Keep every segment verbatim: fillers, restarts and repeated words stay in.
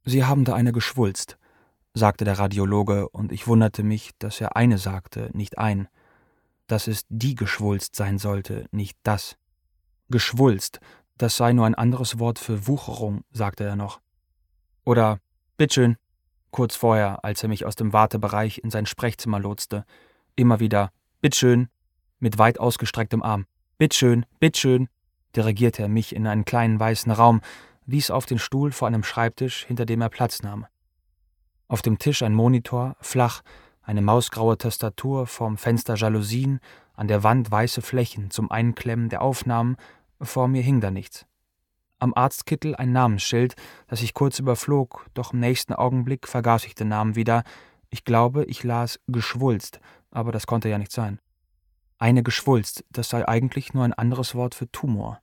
»Sie haben da eine Geschwulst«, sagte der Radiologe, und ich wunderte mich, dass er eine sagte, nicht ein. Dass es die Geschwulst sein sollte, nicht das. Geschwulst, das sei nur ein anderes Wort für Wucherung, sagte er noch. Oder »Bittschön«, kurz vorher, als er mich aus dem Wartebereich in sein Sprechzimmer lotste. Immer wieder »Bittschön«, mit weit ausgestrecktem Arm. »Bittschön, bittschön«, dirigierte er mich in einen kleinen weißen Raum, wies auf den Stuhl vor einem Schreibtisch, hinter dem er Platz nahm. Auf dem Tisch ein Monitor, flach, eine mausgraue Tastatur, vorm Fenster Jalousien, an der Wand weiße Flächen zum Einklemmen der Aufnahmen, vor mir hing da nichts. Am Arztkittel ein Namensschild, das ich kurz überflog, doch im nächsten Augenblick vergaß ich den Namen wieder. Ich glaube, ich las Geschwulst, aber das konnte ja nicht sein. Eine Geschwulst, das sei eigentlich nur ein anderes Wort für Tumor.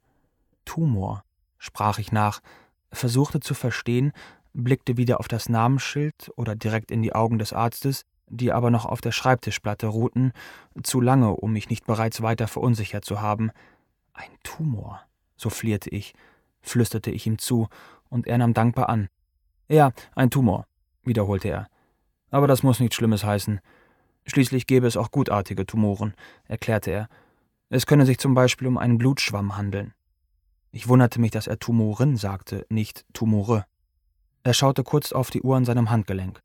Tumor, sprach ich nach, versuchte zu verstehen, blickte wieder auf das Namensschild oder direkt in die Augen des Arztes, die aber noch auf der Schreibtischplatte ruhten, zu lange, um mich nicht bereits weiter verunsichert zu haben. Ein Tumor, soufflierte ich, flüsterte ich ihm zu, und er nahm dankbar an. Ja, ein Tumor, wiederholte er. Aber das muss nichts Schlimmes heißen. Schließlich gäbe es auch gutartige Tumoren, erklärte er. Es könne sich zum Beispiel um einen Blutschwamm handeln. Ich wunderte mich, dass er Tumorin sagte, nicht Tumore. Er schaute kurz auf die Uhr an seinem Handgelenk.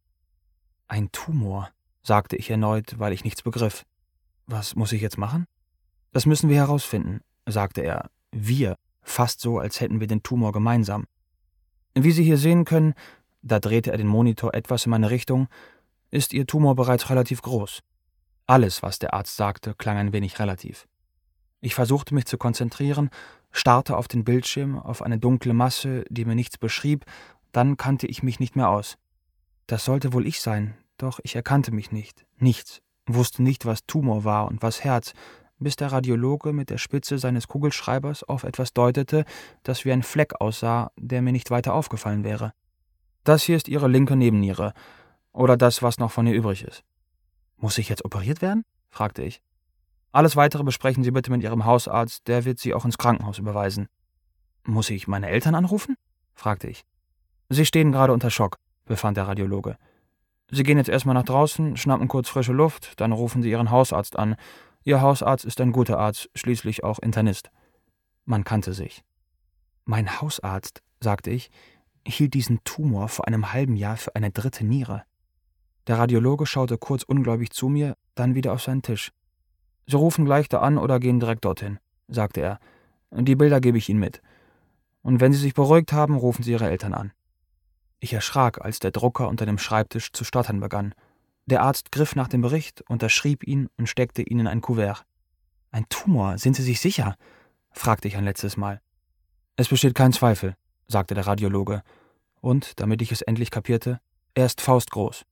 Ein Tumor, sagte ich erneut, weil ich nichts begriff. Was muss ich jetzt machen? Das müssen wir herausfinden, sagte er. Wir, fast so, als hätten wir den Tumor gemeinsam. Wie Sie hier sehen können, da drehte er den Monitor etwas in meine Richtung, ist Ihr Tumor bereits relativ groß. Alles, was der Arzt sagte, klang ein wenig relativ. Ich versuchte mich zu konzentrieren, starrte auf den Bildschirm, auf eine dunkle Masse, die mir nichts beschrieb, dann kannte ich mich nicht mehr aus. Das sollte wohl ich sein, doch ich erkannte mich nicht, nichts, wusste nicht, was Tumor war und was Herz, bis der Radiologe mit der Spitze seines Kugelschreibers auf etwas deutete, das wie ein Fleck aussah, der mir nicht weiter aufgefallen wäre. Das hier ist Ihre linke Nebenniere, oder das, was noch von ihr übrig ist. Muss ich jetzt operiert werden? Fragte ich. Alles Weitere besprechen Sie bitte mit Ihrem Hausarzt, der wird Sie auch ins Krankenhaus überweisen. Muss ich meine Eltern anrufen? Fragte ich. Sie stehen gerade unter Schock, befand der Radiologe. Sie gehen jetzt erstmal nach draußen, schnappen kurz frische Luft, dann rufen Sie Ihren Hausarzt an. Ihr Hausarzt ist ein guter Arzt, schließlich auch Internist. Man kannte sich. Mein Hausarzt, sagte ich, hielt diesen Tumor vor einem halben Jahr für eine dritte Niere. Der Radiologe schaute kurz ungläubig zu mir, dann wieder auf seinen Tisch. Sie rufen gleich da an oder gehen direkt dorthin, sagte er. Die Bilder gebe ich Ihnen mit. Und wenn Sie sich beruhigt haben, rufen Sie Ihre Eltern an. Ich erschrak, als der Drucker unter dem Schreibtisch zu stottern begann. Der Arzt griff nach dem Bericht, unterschrieb ihn und steckte ihn in ein Kuvert. »Ein Tumor, sind Sie sich sicher?« fragte ich ein letztes Mal. »Es besteht kein Zweifel«, sagte der Radiologe. Und, damit ich es endlich kapierte, er ist faustgroß.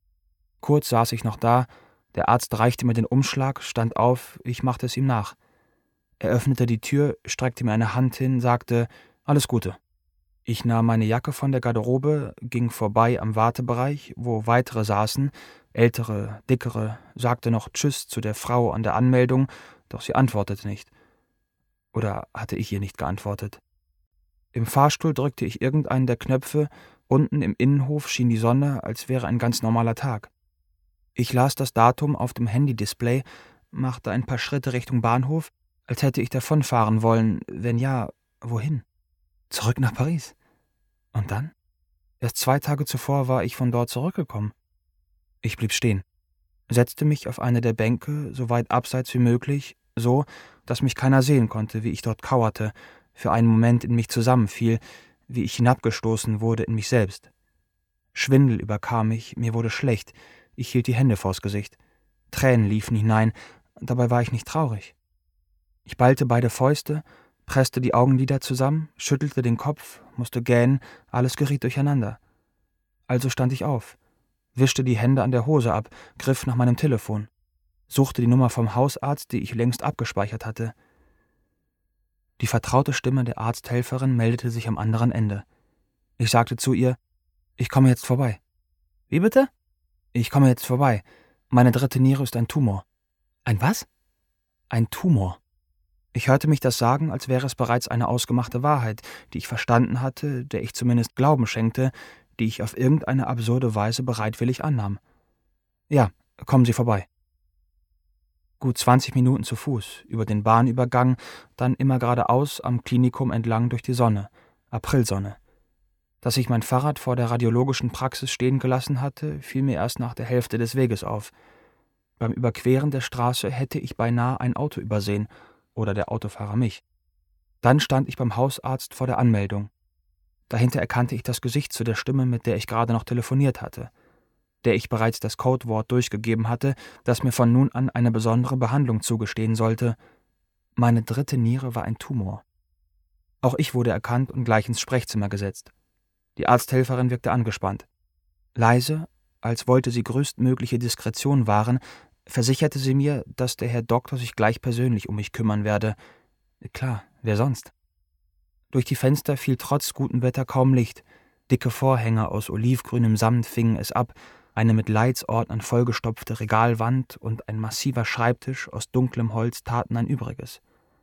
Kurz saß ich noch da, der Arzt reichte mir den Umschlag, stand auf, ich machte es ihm nach. Er öffnete die Tür, streckte mir eine Hand hin, sagte, »Alles Gute«. Ich nahm meine Jacke von der Garderobe, ging vorbei am Wartebereich, wo weitere saßen, ältere, dickere, sagte noch Tschüss zu der Frau an der Anmeldung, doch sie antwortete nicht. Oder hatte ich ihr nicht geantwortet? Im Fahrstuhl drückte ich irgendeinen der Knöpfe, unten im Innenhof schien die Sonne, als wäre ein ganz normaler Tag. Ich las das Datum auf dem Handy-Display, machte ein paar Schritte Richtung Bahnhof, als hätte ich davonfahren wollen, wenn ja, wohin? Zurück nach Paris. Und dann? Erst zwei Tage zuvor war ich von dort zurückgekommen. Ich blieb stehen, setzte mich auf eine der Bänke, so weit abseits wie möglich, so, dass mich keiner sehen konnte, wie ich dort kauerte, für einen Moment in mich zusammenfiel, wie ich hinabgestoßen wurde in mich selbst. Schwindel überkam mich, mir wurde schlecht, ich hielt die Hände vors Gesicht. Tränen liefen hinein, dabei war ich nicht traurig. Ich ballte beide Fäuste, presste die Augenlider zusammen, schüttelte den Kopf, musste gähnen, alles geriet durcheinander. Also stand ich auf, wischte die Hände an der Hose ab, griff nach meinem Telefon, suchte die Nummer vom Hausarzt, die ich längst abgespeichert hatte. Die vertraute Stimme der Arzthelferin meldete sich am anderen Ende. Ich sagte zu ihr, »Ich komme jetzt vorbei.« »Wie bitte?« »Ich komme jetzt vorbei. Meine dritte Niere ist ein Tumor.« »Ein was?« »Ein Tumor.« Ich hörte mich das sagen, als wäre es bereits eine ausgemachte Wahrheit, die ich verstanden hatte, der ich zumindest Glauben schenkte, die ich auf irgendeine absurde Weise bereitwillig annahm. »Ja, kommen Sie vorbei.« Gut zwanzig Minuten zu Fuß, über den Bahnübergang, dann immer geradeaus am Klinikum entlang durch die Sonne, Aprilsonne. Dass ich mein Fahrrad vor der radiologischen Praxis stehen gelassen hatte, fiel mir erst nach der Hälfte des Weges auf. Beim Überqueren der Straße hätte ich beinahe ein Auto übersehen, oder der Autofahrer mich. Dann stand ich beim Hausarzt vor der Anmeldung. Dahinter erkannte ich das Gesicht zu der Stimme, mit der ich gerade noch telefoniert hatte, der ich bereits das Codewort durchgegeben hatte, das mir von nun an eine besondere Behandlung zugestehen sollte. Meine dritte Niere war ein Tumor. Auch ich wurde erkannt und gleich ins Sprechzimmer gesetzt. Die Arzthelferin wirkte angespannt. Leise, als wollte sie größtmögliche Diskretion wahren, versicherte sie mir, dass der Herr Doktor sich gleich persönlich um mich kümmern werde. Klar, wer sonst? Durch die Fenster fiel trotz gutem Wetter kaum Licht. Dicke Vorhänge aus olivgrünem Samt fingen es ab, eine mit Leitsordnern vollgestopfte Regalwand und ein massiver Schreibtisch aus dunklem Holz taten ein Übriges.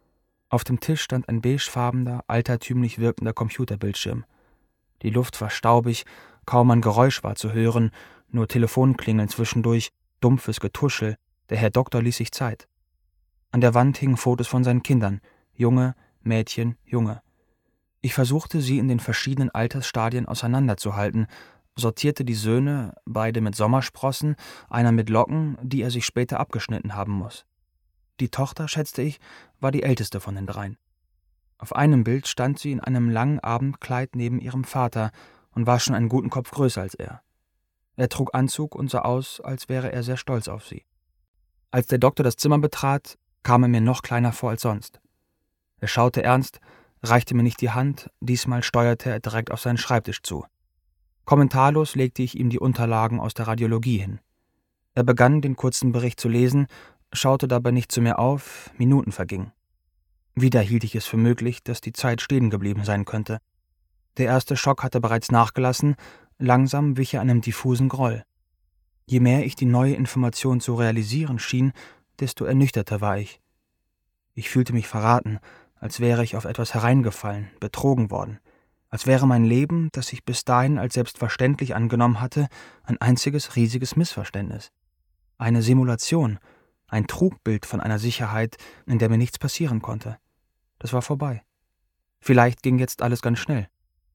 Auf dem Tisch stand ein beigefarbener, altertümlich wirkender Computerbildschirm. Die Luft war staubig, kaum ein Geräusch war zu hören, nur Telefonklingeln zwischendurch, dumpfes Getuschel, der Herr Doktor ließ sich Zeit. An der Wand hingen Fotos von seinen Kindern, Junge, Mädchen, Junge. Ich versuchte, sie in den verschiedenen Altersstadien auseinanderzuhalten, sortierte die Söhne, beide mit Sommersprossen, einer mit Locken, die er sich später abgeschnitten haben muss. Die Tochter, schätzte ich, war die älteste von den dreien. Auf einem Bild stand sie in einem langen Abendkleid neben ihrem Vater und war schon einen guten Kopf größer als er. Er trug Anzug und sah aus, als wäre er sehr stolz auf sie. Als der Doktor das Zimmer betrat, kam er mir noch kleiner vor als sonst. Er schaute ernst, reichte mir nicht die Hand, diesmal steuerte er direkt auf seinen Schreibtisch zu. Kommentarlos legte ich ihm die Unterlagen aus der Radiologie hin. Er begann, den kurzen Bericht zu lesen, schaute dabei nicht zu mir auf, Minuten vergingen. Wieder hielt ich es für möglich, dass die Zeit stehen geblieben sein könnte. Der erste Schock hatte bereits nachgelassen, langsam wich er einem diffusen Groll. Je mehr ich die neue Information zu realisieren schien, desto ernüchterter war ich. Ich fühlte mich verraten, als wäre ich auf etwas hereingefallen, betrogen worden, als wäre mein Leben, das ich bis dahin als selbstverständlich angenommen hatte, ein einziges riesiges Missverständnis. Eine Simulation, ein Trugbild von einer Sicherheit, in der mir nichts passieren konnte. Das war vorbei. Vielleicht ging jetzt alles ganz schnell.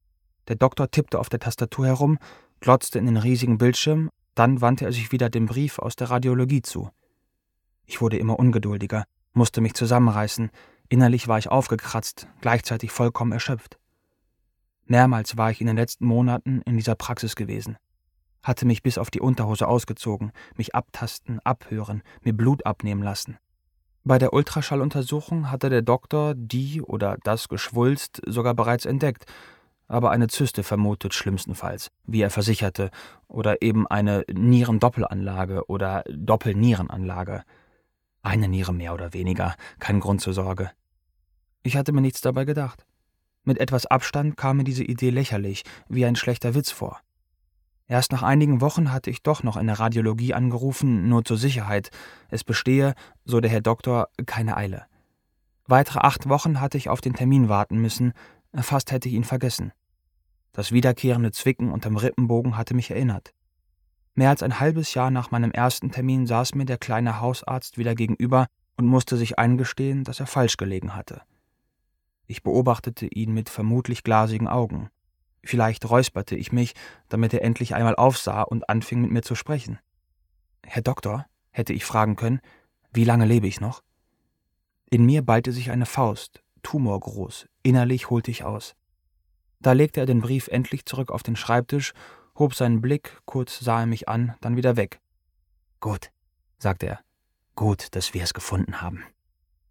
Der Doktor tippte auf der Tastatur herum, glotzte in den riesigen Bildschirm, dann wandte er sich wieder dem Brief aus der Radiologie zu. Ich wurde immer ungeduldiger, musste mich zusammenreißen, innerlich war ich aufgekratzt, gleichzeitig vollkommen erschöpft. Mehrmals war ich in den letzten Monaten in dieser Praxis gewesen, hatte mich bis auf die Unterhose ausgezogen, mich abtasten, abhören, mir Blut abnehmen lassen. Bei der Ultraschalluntersuchung hatte der Doktor die oder das Geschwulst sogar bereits entdeckt, aber eine Zyste vermutet schlimmstenfalls, wie er versicherte, oder eben eine Nierendoppelanlage oder Doppelnierenanlage. Eine Niere mehr oder weniger, kein Grund zur Sorge. Ich hatte mir nichts dabei gedacht. Mit etwas Abstand kam mir diese Idee lächerlich, wie ein schlechter Witz vor. Erst nach einigen Wochen hatte ich doch noch in der Radiologie angerufen, nur zur Sicherheit. Es bestehe, so der Herr Doktor, keine Eile. Weitere acht Wochen hatte ich auf den Termin warten müssen, fast hätte ich ihn vergessen. Das wiederkehrende Zwicken unterm Rippenbogen hatte mich erinnert. Mehr als ein halbes Jahr nach meinem ersten Termin saß mir der kleine Hausarzt wieder gegenüber und musste sich eingestehen, dass er falsch gelegen hatte. Ich beobachtete ihn mit vermutlich glasigen Augen. Vielleicht räusperte ich mich, damit er endlich einmal aufsah und anfing, mit mir zu sprechen. »Herr Doktor«, hätte ich fragen können, »wie lange lebe ich noch?« In mir ballte sich eine Faust, tumorgroß, innerlich holte ich aus. Da legte er den Brief endlich zurück auf den Schreibtisch, hob seinen Blick, kurz sah er mich an, dann wieder weg. »Gut«, sagte er, »gut, dass wir es gefunden haben.«